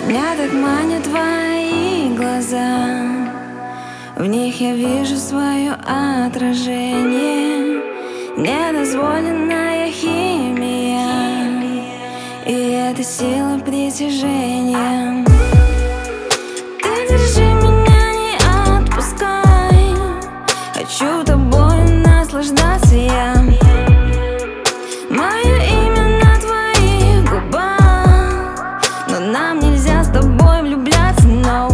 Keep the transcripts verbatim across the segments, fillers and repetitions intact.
Меня так манят твои глаза, в них я вижу свое отражение. Недозволенная химия, и это сила притяжения. Ты держи меня, не отпускай, хочу тобой наслаждаться я. Мое имя на твоих губах, но нам нельзя с тобой влюбляться, no.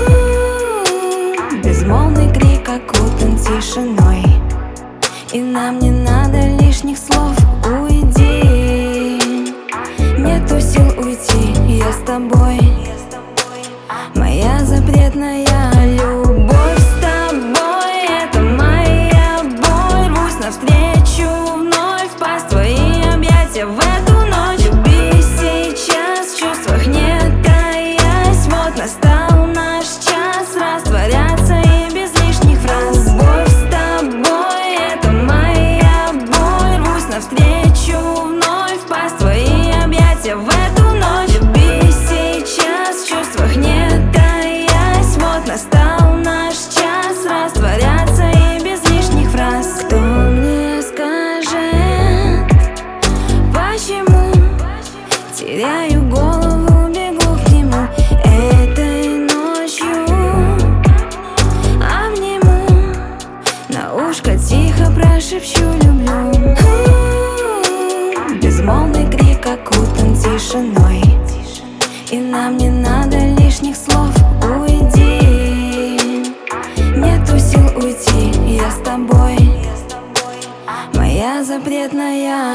Безмолвный крик окутан тишиной, и нам не надо лишних слов. Уйди, нету сил уйти, я с тобой. Моя запретная любовь с тобой, это моя боль. Рвусь навстречу вновь, впасть в твои объятия в эту ночь. Люби сейчас, в чувствах не таясь. Вот настал наш час растворяться и без лишних фраз. Любовь с тобой, это моя боль. Рвусь навстречу вновь, впасть в твои объятия в эту ночь. Люби сейчас, в чувствах не таясь. Вот настал наш час растворяться и без лишних фраз. Кто мне скажет, почему теряю голову, бегу к нему этой ночью? Обниму, на ушко тихо прошепчу люблю. Безмолвный крик окутан тишиной, и нам не надо лишних слов. Уйди, нету сил уйти, я с тобой. Моя запретная